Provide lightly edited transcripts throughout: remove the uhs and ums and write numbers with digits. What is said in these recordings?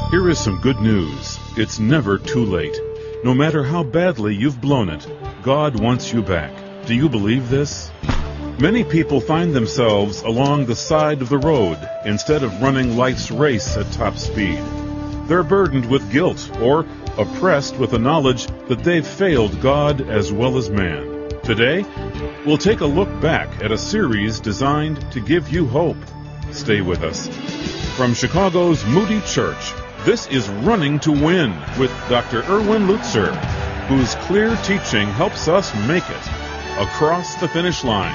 Here is some good news. It's never too late. No matter how badly you've blown it, God wants you back. Do you believe this? Many people find themselves along the side of the road instead of running life's race at top speed. They're burdened with guilt or oppressed with the knowledge that they've failed God as well as man. Today, we'll take a look back at a series designed to give you hope. Stay with us. From Chicago's Moody Church, this is Running to Win with Dr. Erwin Lutzer, whose clear teaching helps us make it across the finish line.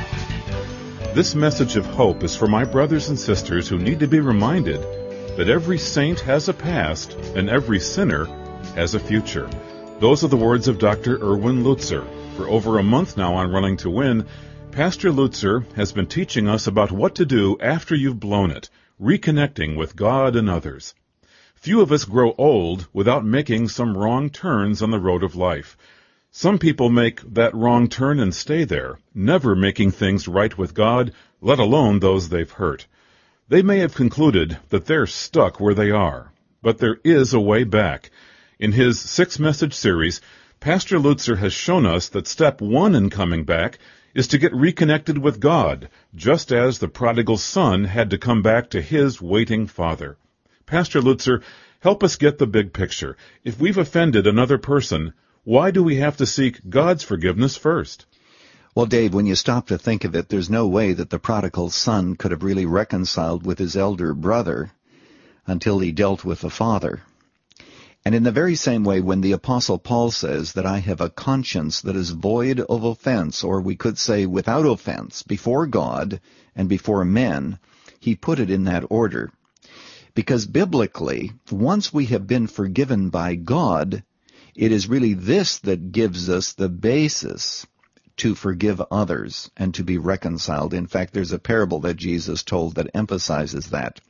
This message of hope is for my brothers and sisters who need to be reminded that every saint has a past and every sinner has a future. Those are the words of Dr. Erwin Lutzer. For over a month now on Running to Win, Pastor Lutzer has been teaching us about what to do after you've blown it, reconnecting with God and others. Few of us grow old without making some wrong turns on the road of life. Some people make that wrong turn and stay there, never making things right with God, let alone those they've hurt. They may have concluded that they're stuck where they are, but there is a way back. In his 6-message series, Pastor Lutzer has shown us that step 1 in coming back is to get reconnected with God, just as the prodigal son had to come back to his waiting father. Pastor Lutzer, help us get the big picture. If we've offended another person, why do we have to seek God's forgiveness first? Well, Dave, when you stop to think of it, there's no way that the prodigal son could have really reconciled with his elder brother until he dealt with the father. And in the very same way, when the Apostle Paul says that I have a conscience that is void of offense, or we could say without offense, before God and before men, he put it in that order. Because biblically, once we have been forgiven by God, it is really this that gives us the basis to forgive others and to be reconciled. In fact, there's a parable that Jesus told that emphasizes that.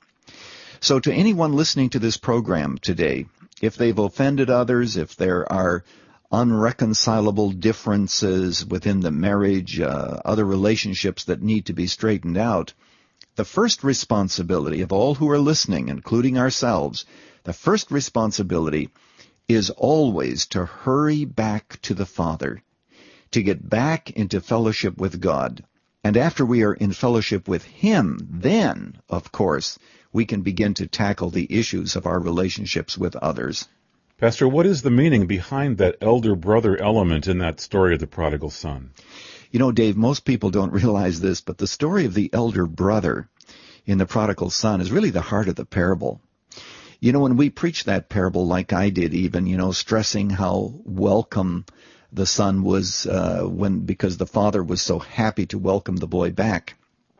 So to anyone listening to this program today, if they've offended others, if there are unreconcilable differences within the marriage, other relationships that need to be straightened out, the first responsibility of all who are listening, including ourselves, the first responsibility is always to hurry back to the Father, to get back into fellowship with God. And after we are in fellowship with Him, then, of course, we can begin to tackle the issues of our relationships with others. Pastor, what is the meaning behind that elder brother element in that story of the prodigal son? You know, Dave, most people don't realize this, but the story of the elder brother in the prodigal son is really the heart of the parable. You know, when we preach that parable, like I did even, stressing how welcome the son was because the father was so happy to welcome the boy back.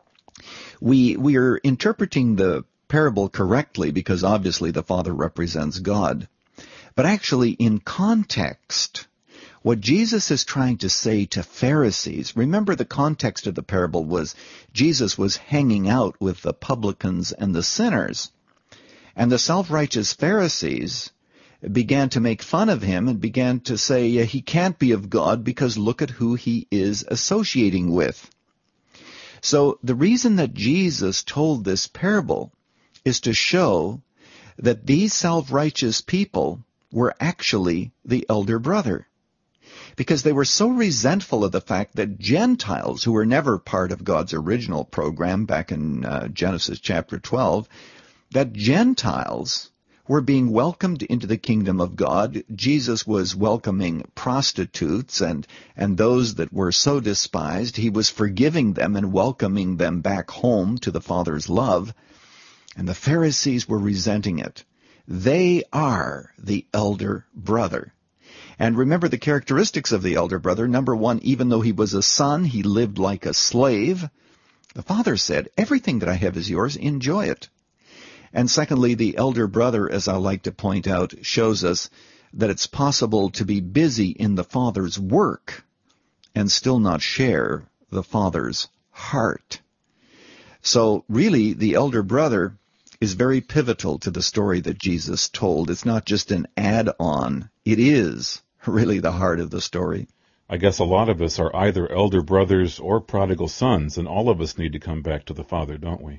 We are interpreting the parable correctly because obviously the father represents God. But actually, in context, what Jesus is trying to say to Pharisees, remember the context of the parable was Jesus was hanging out with the publicans and the sinners. And the self-righteous Pharisees began to make fun of him and began to say he can't be of God because look at who he is associating with. So the reason that Jesus told this parable is to show that these self-righteous people were actually the elder brother. Because they were so resentful of the fact that Gentiles, who were never part of God's original program back in Genesis chapter 12, that Gentiles were being welcomed into the kingdom of God. Jesus was welcoming prostitutes and those that were so despised. He was forgiving them and welcoming them back home to the Father's love. And the Pharisees were resenting it. They are the elder brother. And remember the characteristics of the elder brother. Number one, even though he was a son, he lived like a slave. The father said, everything that I have is yours, enjoy it. And secondly, the elder brother, as I like to point out, shows us that it's possible to be busy in the Father's work and still not share the Father's heart. So really, the elder brother is very pivotal to the story that Jesus told. It's not just an add-on. It is really the heart of the story. I guess a lot of us are either elder brothers or prodigal sons, and all of us need to come back to the Father, don't we?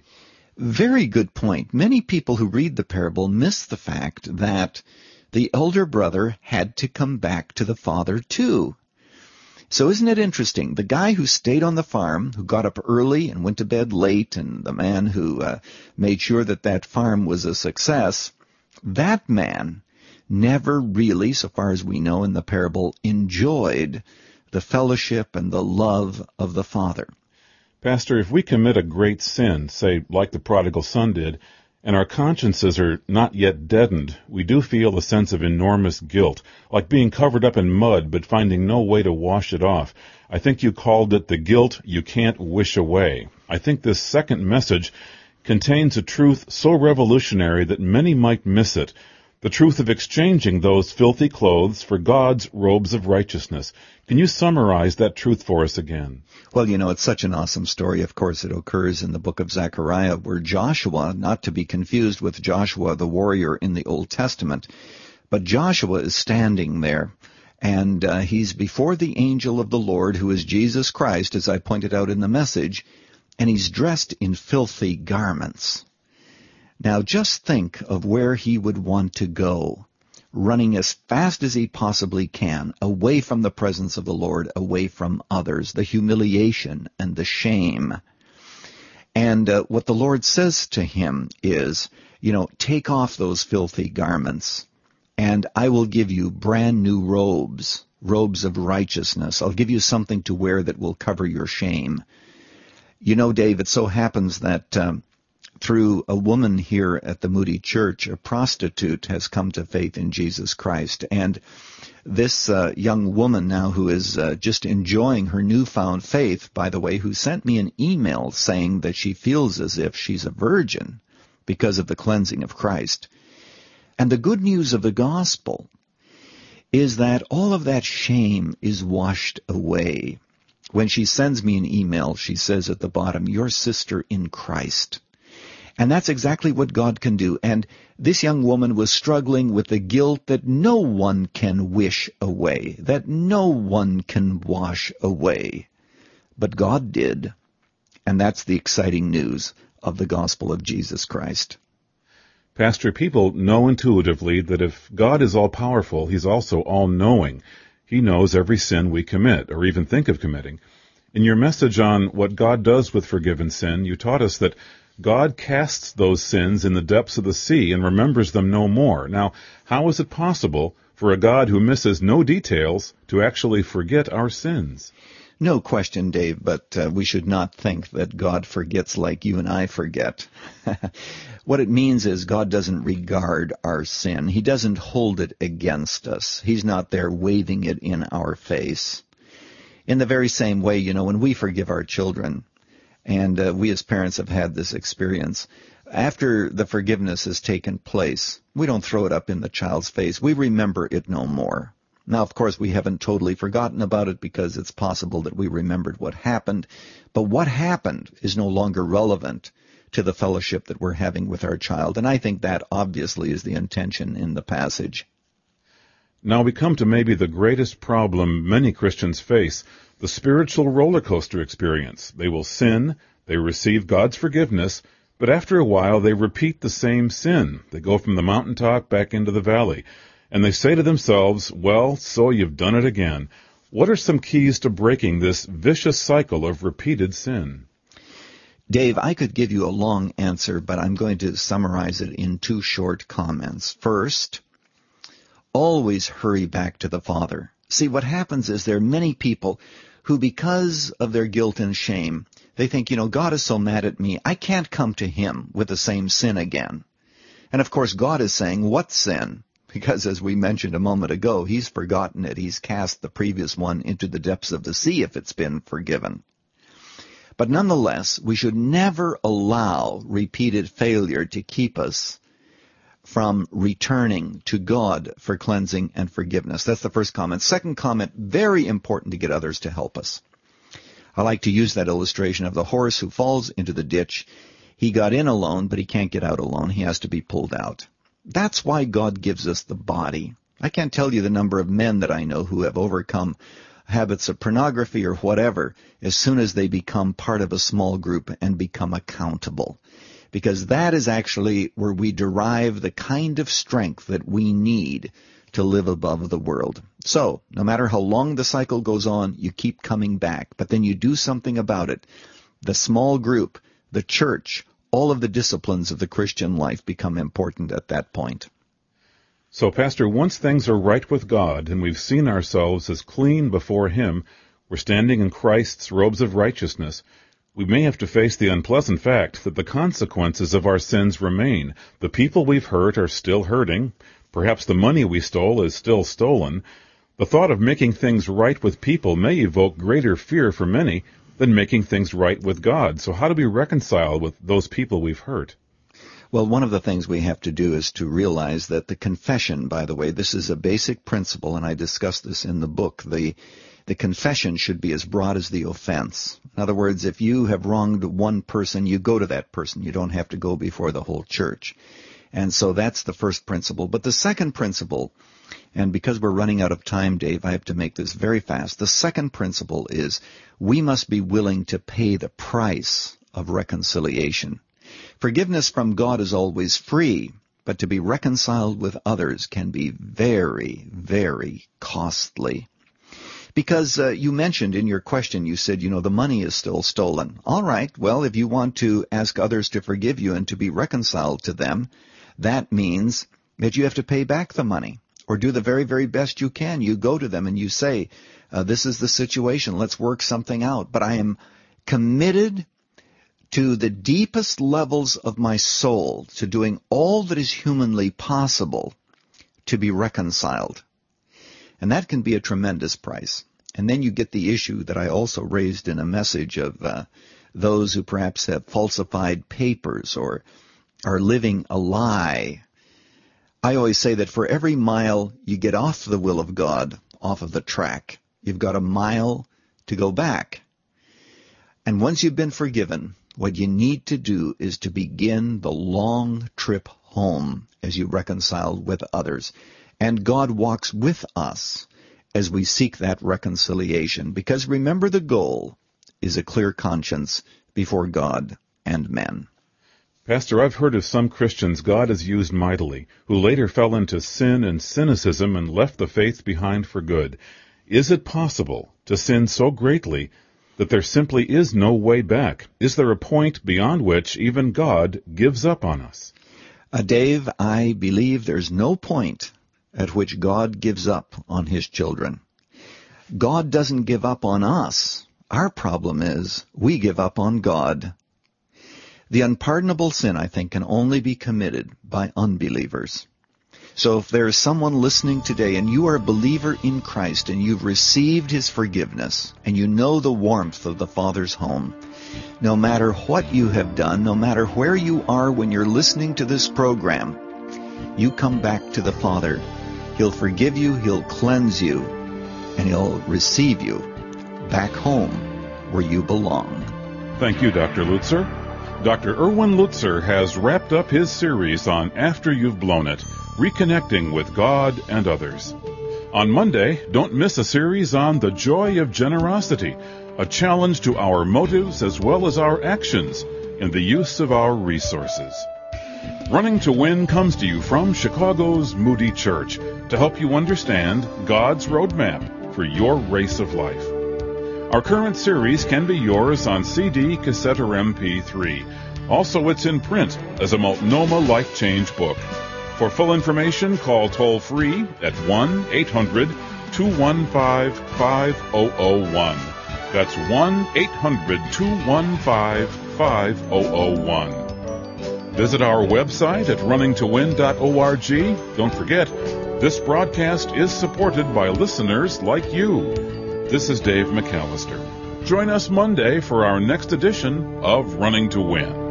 Very good point. Many people who read the parable miss the fact that the elder brother had to come back to the father too. So isn't it interesting? The guy who stayed on the farm, who got up early and went to bed late, and the man who made sure that that farm was a success, that man never really, so far as we know in the parable, enjoyed the fellowship and the love of the Father. Pastor, if we commit a great sin, say like the prodigal son did, and our consciences are not yet deadened, we do feel a sense of enormous guilt, like being covered up in mud but finding no way to wash it off. I think you called it the guilt you can't wish away. I think this second message contains a truth so revolutionary that many might miss it. The truth of exchanging those filthy clothes for God's robes of righteousness. Can you summarize that truth for us again? Well, it's such an awesome story. Of course, it occurs in the book of Zechariah, where Joshua, not to be confused with Joshua the warrior in the Old Testament, but Joshua is standing there, and he's before the angel of the Lord, who is Jesus Christ, as I pointed out in the message, and he's dressed in filthy garments. Now just think of where he would want to go, running as fast as he possibly can, away from the presence of the Lord, away from others, the humiliation and the shame. And what the Lord says to him is, take off those filthy garments, and I will give you brand new robes, robes of righteousness. I'll give you something to wear that will cover your shame. Dave, it so happens that through a woman here at the Moody Church, a prostitute has come to faith in Jesus Christ. And this young woman now, who is just enjoying her newfound faith, by the way, who sent me an email saying that she feels as if she's a virgin because of the cleansing of Christ. And the good news of the gospel is that all of that shame is washed away. When she sends me an email, she says at the bottom, "Your sister in Christ." And that's exactly what God can do. And this young woman was struggling with the guilt that no one can wish away, that no one can wash away. But God did. And that's the exciting news of the gospel of Jesus Christ. Pastor, people know intuitively that if God is all-powerful, He's also all-knowing. He knows every sin we commit, or even think of committing. In your message on what God does with forgiven sin, you taught us that God casts those sins in the depths of the sea and remembers them no more. Now, how is it possible for a God who misses no details to actually forget our sins? No question, Dave, but we should not think that God forgets like you and I forget. What it means is God doesn't regard our sin. He doesn't hold it against us. He's not there waving it in our face. In the very same way, when we forgive our children, and we as parents have had this experience, after the forgiveness has taken place, we don't throw it up in the child's face. We remember it no more. Now, of course, we haven't totally forgotten about it because it's possible that we remembered what happened, but what happened is no longer relevant to the fellowship that we're having with our child, and I think that obviously is the intention in the passage. Now we come to maybe the greatest problem many Christians face, the spiritual roller coaster experience. They will sin, they receive God's forgiveness, but after a while they repeat the same sin. They go from the mountaintop back into the valley, and they say to themselves, "Well, so you've done it again." What are some keys to breaking this vicious cycle of repeated sin? Dave, I could give you a long answer, but I'm going to summarize it in 2 short comments. First, always hurry back to the Father. See, what happens is there are many people who, because of their guilt and shame, they think, God is so mad at me, I can't come to Him with the same sin again. And of course, God is saying, what sin? Because as we mentioned a moment ago, He's forgotten it. He's cast the previous one into the depths of the sea if it's been forgiven. But nonetheless, we should never allow repeated failure to keep us from returning to God for cleansing and forgiveness. That's the first comment. Second comment, very important to get others to help us. I like to use that illustration of the horse who falls into the ditch. He got in alone, but he can't get out alone. He has to be pulled out. That's why God gives us the body. I can't tell you the number of men that I know who have overcome habits of pornography or whatever as soon as they become part of a small group and become accountable. because that is actually where we derive the kind of strength that we need to live above the world. So, no matter how long the cycle goes on, you keep coming back, but then you do something about it. The small group, the church, all of the disciplines of the Christian life become important at that point. So, Pastor, once things are right with God and we've seen ourselves as clean before Him, we're standing in Christ's robes of righteousness, we may have to face the unpleasant fact that the consequences of our sins remain. The people we've hurt are still hurting. Perhaps the money we stole is still stolen. The thought of making things right with people may evoke greater fear for many than making things right with God. So how do we reconcile with those people we've hurt? Well, one of the things we have to do is to realize that the confession, by the way, this is a basic principle, and I discuss this in the book. The confession should be as broad as the offense. In other words, if you have wronged one person, you go to that person. You don't have to go before the whole church. And so that's the first principle. But the second principle, and because we're running out of time, Dave, I have to make this very fast. The second principle is we must be willing to pay the price of reconciliation. Forgiveness from God is always free, but to be reconciled with others can be very, very costly. Because you mentioned in your question, you said, the money is still stolen. All right, well, if you want to ask others to forgive you and to be reconciled to them, that means that you have to pay back the money or do the very, very best you can. You go to them and you say, this is the situation. Let's work something out. But I am committed to the deepest levels of my soul to doing all that is humanly possible to be reconciled. And that can be a tremendous price. And then you get the issue that I also raised in a message of those who perhaps have falsified papers or are living a lie. I always say that for every mile you get off the will of God, off of the track, you've got a mile to go back. And once you've been forgiven, what you need to do is to begin the long trip home as you reconcile with others. And God walks with us as we seek that reconciliation. Because remember, the goal is a clear conscience before God and men. Pastor, I've heard of some Christians God has used mightily, who later fell into sin and cynicism and left the faith behind for good. Is it possible to sin so greatly that there simply is no way back? Is there a point beyond which even God gives up on us? Dave, I believe there's no point at which God gives up on His children. God doesn't give up on us. Our problem is we give up on God. The unpardonable sin, I think, can only be committed by unbelievers. So if there is someone listening today and you are a believer in Christ and you've received His forgiveness and you know the warmth of the Father's home, no matter what you have done, no matter where you are when you're listening to this program, you come back to the Father. He'll forgive you, He'll cleanse you, and He'll receive you back home where you belong. Thank you, Dr. Lutzer. Dr. Erwin Lutzer has wrapped up his series on After You've Blown It, Reconnecting with God and Others. On Monday, don't miss a series on the joy of generosity, a challenge to our motives as well as our actions in the use of our resources. Running to Win comes to you from Chicago's Moody Church to help you understand God's roadmap for your race of life. Our current series can be yours on CD, cassette, or MP3. Also, it's in print as a Multnomah Life Change book. For full information, call toll-free at 1-800-215-5001. That's 1-800-215-5001. Visit our website at runningtowin.org. Don't forget, this broadcast is supported by listeners like you. This is Dave McAllister. Join us Monday for our next edition of Running to Win.